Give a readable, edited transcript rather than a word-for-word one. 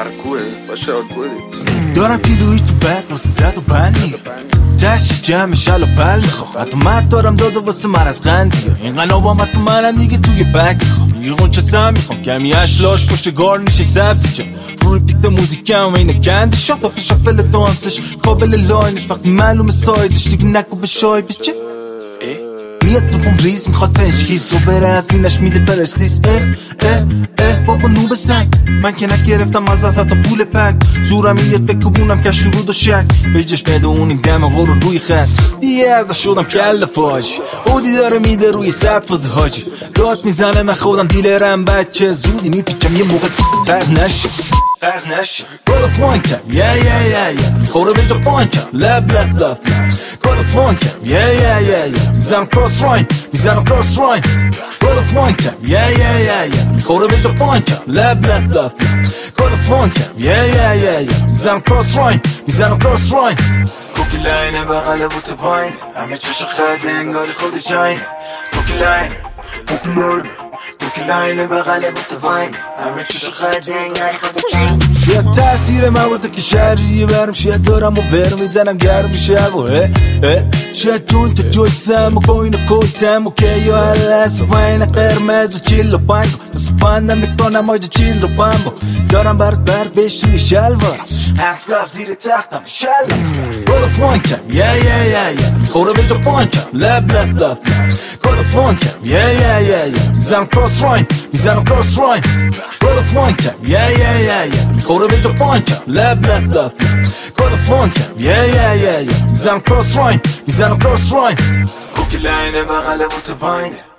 هرکوه باشه هرکوه دارم کیلویی تو بک واسه زد و بندی تشت جمع شل و پل میخوام حتی مد دارم داده واسه من از غندی این قلابم حتی منم دیگه توی بک میخوام یه غنچه سم میخوام کمی اشلاش پشت گارنیش سبزی چه روی بیت موزیکم اینه گندی شاپ دافت شافل دانسش قابل لاینش وقتی معلوم سایدش دیگه نکو به شای بچه میاد بپم ریز میخواد فرنچ کیس و بره از اینش میده پرستیس بابا نوب سنگ من که نگرفتم ازت حتی پول پک زورم میاد بکبونم که شروع و شک بجش بدونیم دم غور روی خط دیگه ازش شدم کل فاجی اودی داره میده روی سطح فاز حاجی داد میزنه من خودم دیلرم بچه زودی میپیچم یه موقع تر نشه کار فانکم میخوره به جا پانکم لب کار فانکم میزنم کراس راین کار فانکم میخوره به جا پانکم لب کار فانکم میزنم کراس راین کوکی لاینه بغل بوت پایین همه چشم خرده انگاری خود جاین کوکی لاینه بغل بوت پایین همه چشم خرده انگاری خود جاین شاید تأثیر موده که شهریه برم شاید دارم و برم میزنم گرم میشه و شاید جون تو جویسم و کوین و کلتم و که یا هلس و پایین قرمز و چیل و پنگ دست بندم میکنم آجا چیل و پنگ دارم برات بر بش روی شلوار اصلاف زیر تختم شلوار کار فانکم میخوره به جا پانکم لب کار فانکم میزنم کراس راین کار فانکم میخوره به جا پانکم لب کار فانکم میزنم کراس راین کوکی لاینه بغل بوت پایین